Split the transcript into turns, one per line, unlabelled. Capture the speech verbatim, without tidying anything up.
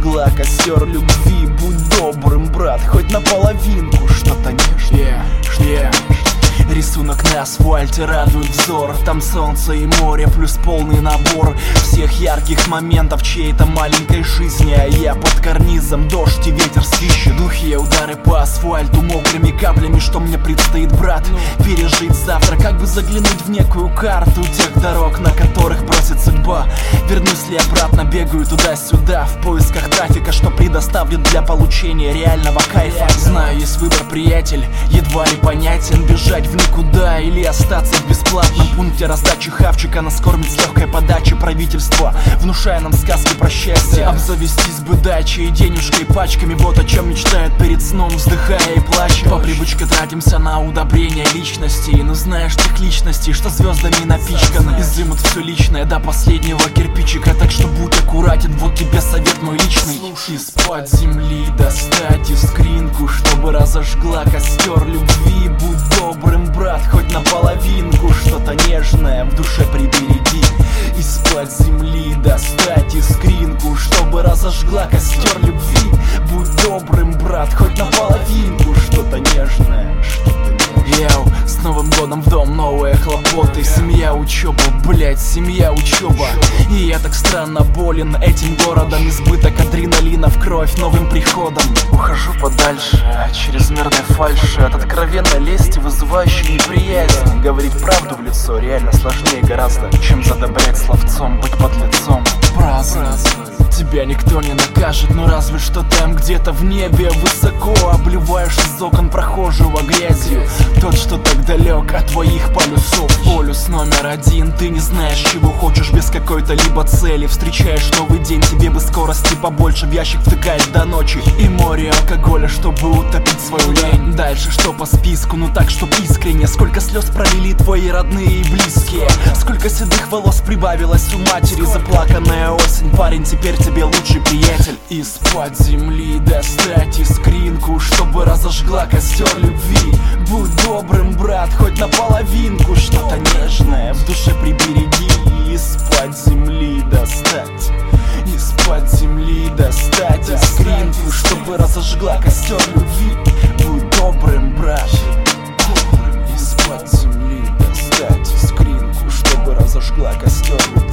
разожгла костер любви. Будь добрым, брат, хоть наполовинку, что-то нежное, yeah, yeah. Рисунок на асфальте радует взор. Там солнце и море плюс полный набор всех ярких моментов чьей-то маленькой жизни. А я под карнизом, дождь и ветер свищет. Глухие удары по асфальту мокрыми каплями. Что мне предстоит, брат, пережить завтра? Как бы заглянуть в некую карту тех дорог, на которых бросит судьба. Вернусь ли обратно, бегаю туда-сюда в поисках трафика, что предоставлен для получения реального кайфа. Знаю, есть выбор, приятель, едва ли понятен. Бежать в никуда или остаться в бесплатном пункте раздачи хавчика. Нас кормит с легкой подачи правительства, внушая нам сказки про счастье. Обзавестись бы дачей и денежкой пачками. Вот о чем мечтают перед сном, вздыхая и плача. По привычке тратимся на удобрение личностей. Но знаешь тех личностей, что звездами напичканы, изымут все личное до последнего кирпичика. Так что будь аккуратен, вот тебе совет мой личный. Из-под земли достать искринку, чтобы разожгла костер любви. Будь добрым, брат, хоть наполовинку, что-то нежное в душе прибереги. Из-под земли достать искринку, чтобы разожгла костер любви. Будь добрым, брат, хоть наполовинку, что-то нежное, что-то нежное. Йоу, с Новым годом в дом новые хлопоты. Семья, учеба, блять, семья, учеба. И я так странно болен этим городом. Избыток адреналина в кровь новым приходом. Ухожу подальше от чрезмерной фальши, от откровенной лести, вызывающей неприязнь. Говорить правду в лицо реально сложнее гораздо, чем задобрять словцом, быть подлецом. Праздно, тебя никто не накажет, но разве что там где-то в небе высоко обливаешь из окон прохожего грязью. Тот, что так далек от твоих полюсов. Полюс номер один, ты не знаешь, чего хочешь без какой-то либо цели. Встречаешь новый день, тебе бы скорости побольше, в ящик втыкать до ночи. И море алкоголя, чтобы утопить свою лень. Дальше что по списку, ну так, чтоб искренне. Сколько слез пролили твои родные и близкие. Сколько седых волос прибавилось у матери. Заплаканная осень, парень, теперь тебе лучший приятель. Из-под земли достать искринку, чтобы разожгла костер любви. Будь добрым, брат, хоть наполовинку, что-то нежное в душе прибереги. Из-под земли достать, из-под земли достать искринку, чтобы разожгла костер любви. Будь добрым, брат, из-под земли достать искринку, чтобы разожгла костер любви.